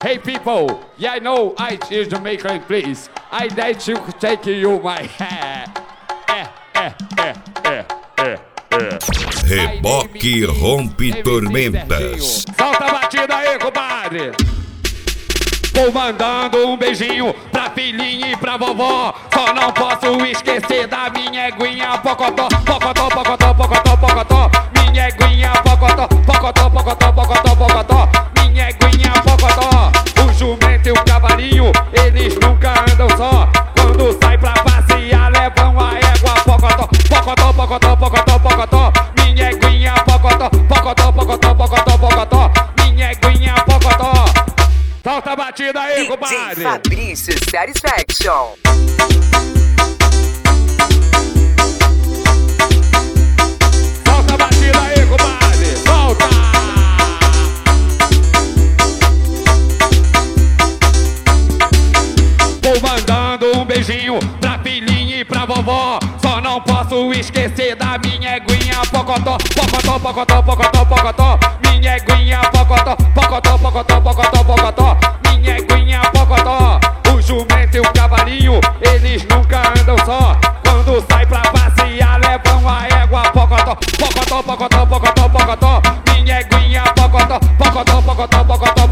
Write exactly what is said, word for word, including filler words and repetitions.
Hey people, yeah I know I is Jamaican please. I like to take you my hair. É, é, é, é, é, é. Reboque rompe tormentas. Solta a batida aí, compadre. Vou mandando um beijinho pra filhinha e pra vovó. Só não posso esquecer da minha eguinha pocotó, pocotó, pocotó, pocotó, pocotó. Minha eguinha pocotó, pocotó, pocotó, pocotó, pocotó. Minha eguinha pocotó. O jumento e o cavalinho, eles nunca andam só. Quando sai pra passear, levam a égua pocotó, pocotó, pocotó, pocotó, pocotó. Minha eguinha pocotó, pocotó, pocotó, pocotó, pocotó. Minha eguinha pocotó. Solta a batida aí, compadre. D J Fabrício Satisfaction. Solta a batida aí, compadre. Solta! Vou mandando um beijinho pra filhinha e pra vovó. Só não posso esquecer da minha eguinha pocotó, pocotó, pocotó, pocotó, pocotó. Minha eguinha pocotó, pocotó, pocotó, pocotó, pocotó. Minha eguinha pocotó. O jumento e o cavalinho, eles nunca andam só. Quando sai pra passear, levam a égua pocotó, pocotó, pocotó, pocotó, pocotó. Minha eguinha pocotó, pocotó, pocotó, pocotó.